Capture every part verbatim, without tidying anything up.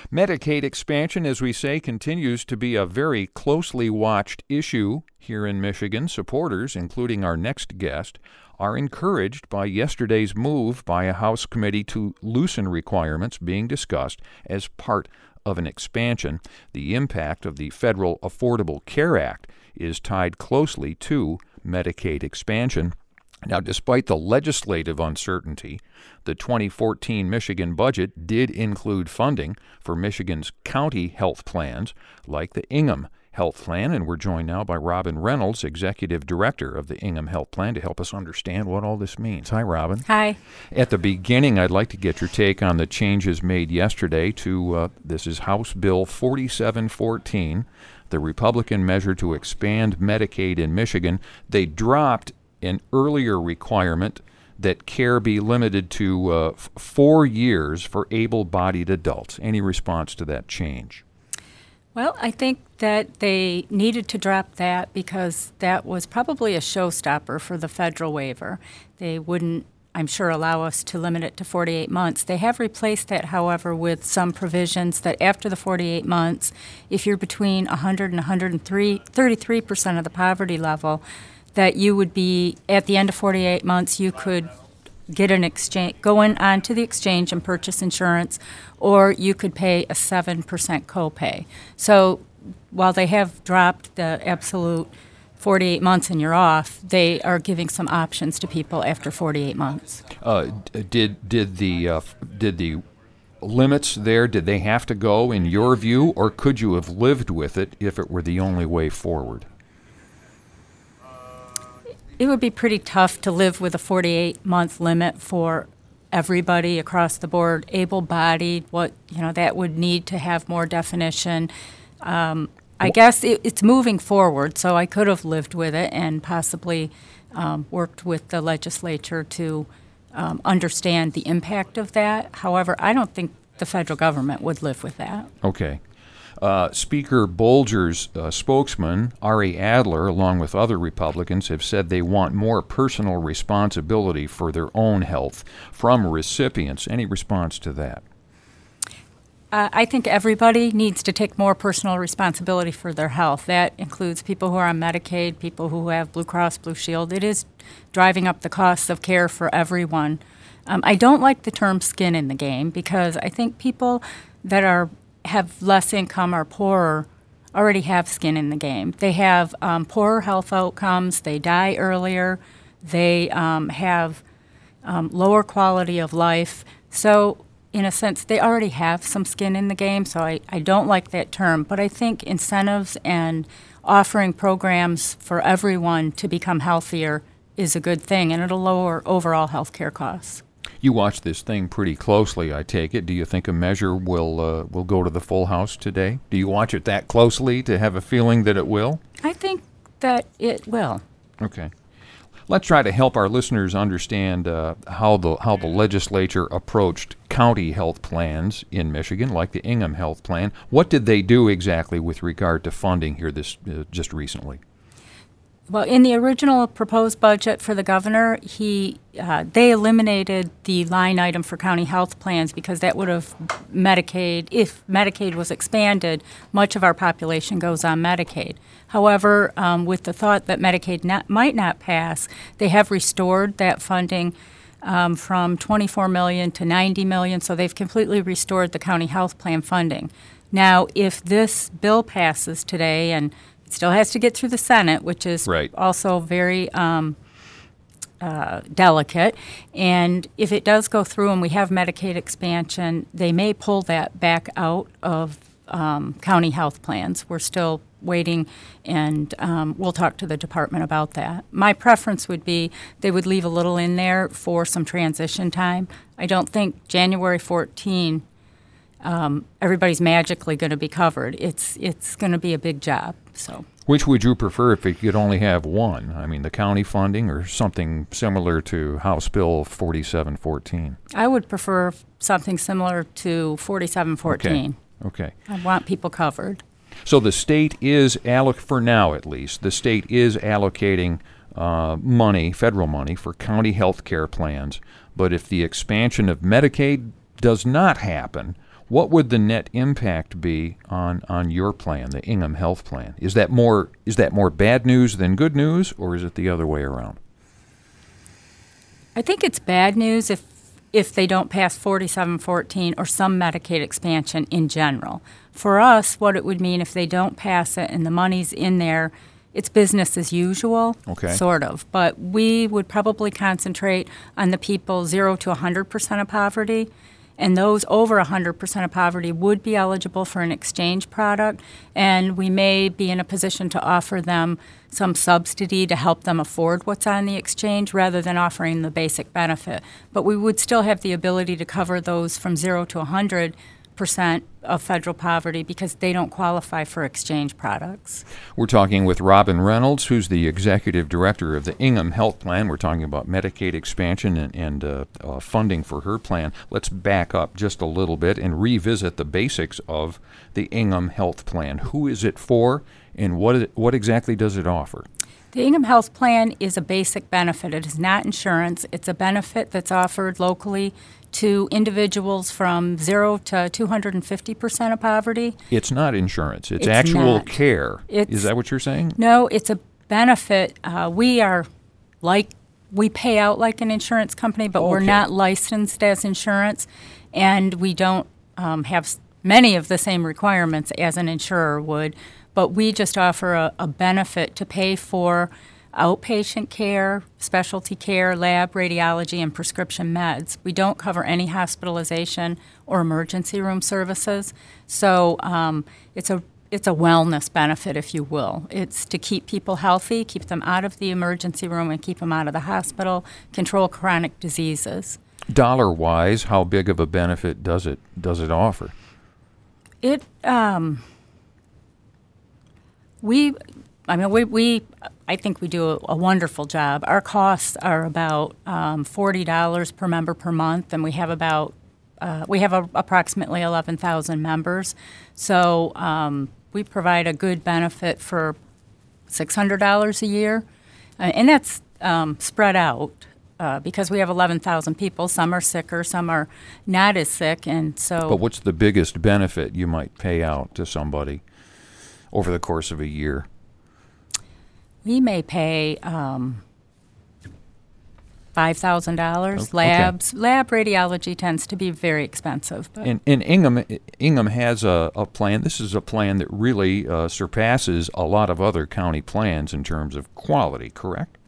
Medicaid expansion, as we say, continues to be a very closely watched issue here in Michigan. Supporters, including our next guest, are encouraged by yesterday's move by a House committee to loosen requirements being discussed as part of an expansion. The impact of the federal Affordable Care Act is tied closely to Medicaid expansion. Now, despite the legislative uncertainty, the twenty fourteen Michigan budget did include funding for Michigan's county health plans, like the Ingham Health Plan, and we're joined now by Robin Reynolds, Executive Director of the Ingham Health Plan, to help us understand what all this means. Hi, Robin. Hi. At the beginning, I'd like to get your take on the changes made yesterday to, uh, this is House Bill forty-seven fourteen, the Republican measure to expand Medicaid in Michigan. They dropped an earlier requirement that care be limited to uh, f- four years for able-bodied adults. Any response to that change? Well, I think that they needed to drop that because that was probably a showstopper for the federal waiver. They wouldn't, I'm sure, allow us to limit it to forty-eight months. They have replaced that, however, with some provisions that after the forty-eight months, if you're between one hundred and one hundred three, thirty-three percent of the poverty level, that you would be, at the end of forty-eight months, you could get an exchange, go in onto the exchange and purchase insurance, or you could pay a seven percent copay. So while they have dropped the absolute forty-eight months and you're off, they are giving some options to people after forty-eight months. Uh, did did the uh, did the limits there, did they have to go in your view, or could you have lived with it if it were the only way forward? It would be pretty tough to live with a forty-eight month limit for everybody across the board, able-bodied. What you know, that would need to have more definition. Um, I guess it, it's moving forward, so I could have lived with it and possibly um, worked with the legislature to um, understand the impact of that. However, I don't think the federal government would live with that. Okay. Uh, Speaker Bolger's uh, spokesman, Ari Adler, along with other Republicans, have said they want more personal responsibility for their own health from recipients. Any response to that? Uh, I think everybody needs to take more personal responsibility for their health. That includes people who are on Medicaid, people who have Blue Cross Blue Shield. It is driving up the costs of care for everyone. Um, I don't like the term skin in the game because I think people that are have less income or poorer already have skin in the game. They have um, poorer health outcomes, they die earlier, they um, have um, lower quality of life. So in a sense, they already have some skin in the game, so I, I don't like that term. But I think incentives and offering programs for everyone to become healthier is a good thing, and it'll lower overall health care costs. You watch this thing pretty closely, I take it. Do you think a measure will uh, will go to the full House today? Do you watch it that closely to have a feeling that it will? I think that it will. Okay. Let's try to help our listeners understand uh, how the how the legislature approached county health plans in Michigan, like the Ingham Health Plan. What did they do exactly with regard to funding here this uh, just recently? Well, in the original proposed budget for the governor, he uh, they eliminated the line item for county health plans because that would have Medicaid, if Medicaid was expanded, much of our population goes on Medicaid. However, um, with the thought that Medicaid not, might not pass, they have restored that funding um, from twenty-four million dollars to ninety million dollars, so they've completely restored the county health plan funding. Now, if this bill passes today, and it still has to get through the Senate, which is right. also very um, uh, delicate. And if it does go through and we have Medicaid expansion, they may pull that back out of um, county health plans. We're still waiting, and um, we'll talk to the department about that. My preference would be they would leave a little in there for some transition time. I don't think January fourteenth Um, everybody's magically going to be covered. It's it's going to be a big job. So, which would you prefer if you could only have one? I mean, the county funding or something similar to House Bill forty-seven fourteen? I would prefer something similar to forty-seven fourteen. Okay. Okay. I want people covered. So the state is, alloc- for now at least, the state is allocating uh, money, federal money, for county health care plans. But if the expansion of Medicaid does not happen, What would the net impact be on, on your plan, the Ingham Health Plan? Is that more is that more bad news than good news, or is it the other way around? I think it's bad news if if they don't pass forty-seven fourteen or some Medicaid expansion in general. For us, what it would mean if they don't pass it and the money's in there, it's business as usual, okay. sort of. But we would probably concentrate on the people zero to one hundred percent of poverty. And those over one hundred percent of poverty would be eligible for an exchange product, and we may be in a position to offer them some subsidy to help them afford what's on the exchange rather than offering the basic benefit. But we would still have the ability to cover those from zero to one hundred percent of federal poverty because they don't qualify for exchange products. We're talking with Robin Reynolds, who's the executive director of the Ingham Health Plan. We're talking about Medicaid expansion and, and uh, uh, funding for her plan. Let's back up just a little bit and revisit the basics of the Ingham Health Plan. Who is it for, and what, is it, what exactly does it offer? The Ingham Health Plan is a basic benefit. It is not insurance. It's a benefit that's offered locally to individuals from zero to two hundred fifty percent of poverty. It's not insurance. It's, It's actual not. care. It's- Is that what you're saying? No, it's a benefit. Uh, we are like, we pay out like an insurance company, but we're Okay. not licensed as insurance, and we don't um, have s- many of the same requirements as an insurer would, but we just offer a, a benefit to pay for outpatient care, specialty care, lab, radiology, and prescription meds. We don't cover any hospitalization or emergency room services, so um, it's a it's a wellness benefit, if you will. It's to keep people healthy, keep them out of the emergency room, and keep them out of the hospital, control chronic diseases. Dollar-wise, how big of a benefit does it does it offer? It um, we, I mean, we we. I think we do a, a wonderful job. Our costs are about um, forty dollars per member per month, and we have about uh, we have a, approximately eleven thousand members. So um, we provide a good benefit for six hundred dollars a year, uh, and that's um, spread out uh, because we have eleven thousand people. Some are sicker, some are not as sick, and so. But what's the biggest benefit you might pay out to somebody over the course of a year? We may pay um, five thousand dollars. Okay. Labs, lab radiology tends to be very expensive. But And, and Ingham, Ingham has a, a plan. This is a plan that really uh, surpasses a lot of other county plans in terms of quality, correct?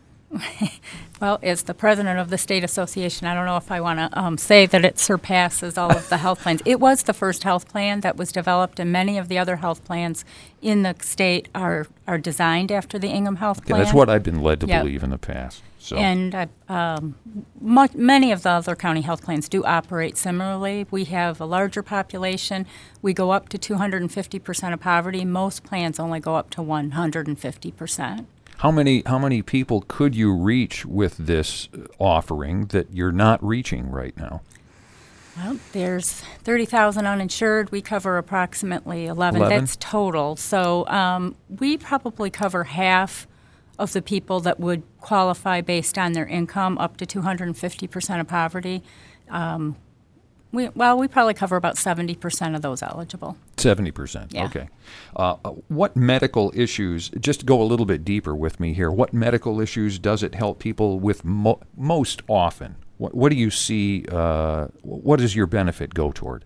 well, as the president of the state association, I don't know if I want to um, say that it surpasses all of the health plans. It was the first health plan that was developed, and many of the other health plans in the state are, are designed after the Ingham Health Yeah, Plan. that's what I've been led to Yep. believe in the past. So. And uh, um, mu- many of the other county health plans do operate similarly. We have a larger population. We go up to two hundred fifty percent of poverty. Most plans only go up to one hundred fifty percent. How many how many people could you reach with this offering that you're not reaching right now? Well, there's thirty thousand uninsured. We cover approximately eleven. eleven? That's total. So um, we probably cover half of the people that would qualify based on their income up to two hundred fifty percent of poverty. Um, we, well, we probably cover about seventy percent of those eligible. seventy percent. Yeah. Okay. Uh, what medical issues, just go a little bit deeper with me here, what medical issues does it help people with mo- most often? What, what do you see, uh, what does your benefit go toward?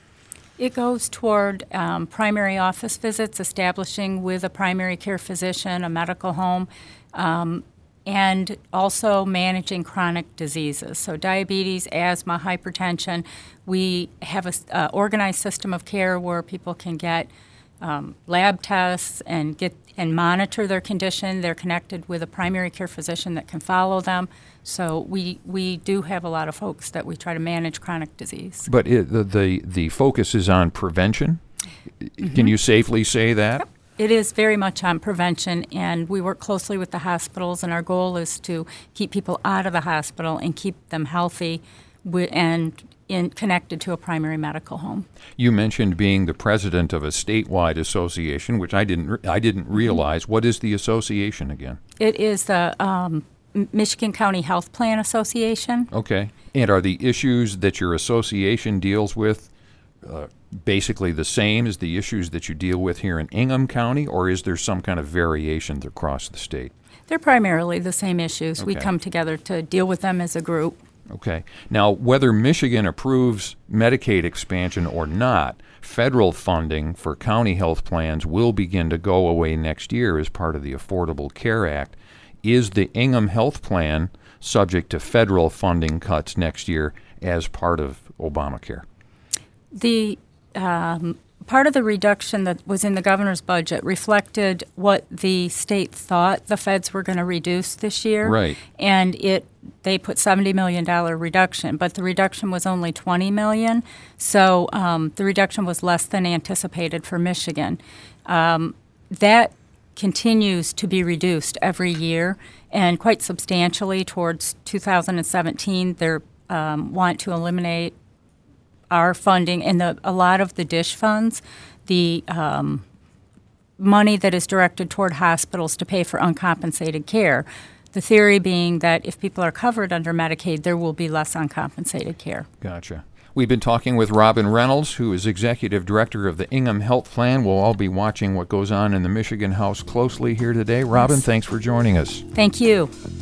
It goes toward um, primary office visits, establishing with a primary care physician, a medical home, um, and also managing chronic diseases. So diabetes, asthma, hypertension. We have an uh, organized system of care where people can get um, lab tests and get and monitor their condition. They're connected with a primary care physician that can follow them. So we we do have a lot of folks that we try to manage chronic disease. But it, the, the the focus is on prevention. Mm-hmm. Can you safely say that? Yep. It is very much on prevention, and we work closely with the hospitals, and our goal is to keep people out of the hospital and keep them healthy wi- and in, connected to a primary medical home. You mentioned being the president of a statewide association, which I didn't re- I didn't realize. What is the association again? It is the um, M- Michigan County Health Plan Association. Okay. And are the issues that your association deals with uh, basically the same as the issues that you deal with here in Ingham County, or is there some kind of variation across the state? They're primarily the same issues. We Okay. come together to deal with them as a group. Okay. Now, whether Michigan approves Medicaid expansion or not, federal funding for county health plans will begin to go away next year as part of the Affordable Care Act. Is the Ingham Health Plan subject to federal funding cuts next year as part of Obamacare? The um, part of the reduction that was in the governor's budget reflected what the state thought the feds were going to reduce this year. Right. And it they put seventy million dollars reduction, but the reduction was only twenty million dollars. So um, the reduction was less than anticipated for Michigan. Um, that continues to be reduced every year, and quite substantially towards two thousand seventeen. They um, want to eliminate our funding, and the, a lot of the DISH funds, the um, money that is directed toward hospitals to pay for uncompensated care. The theory being that if people are covered under Medicaid, there will be less uncompensated care. Gotcha. We've been talking with Robin Reynolds, who is Executive Director of the Ingham Health Plan. We'll all be watching what goes on in the Michigan House closely here today. Robin, Yes. Thanks for joining us. Thank you.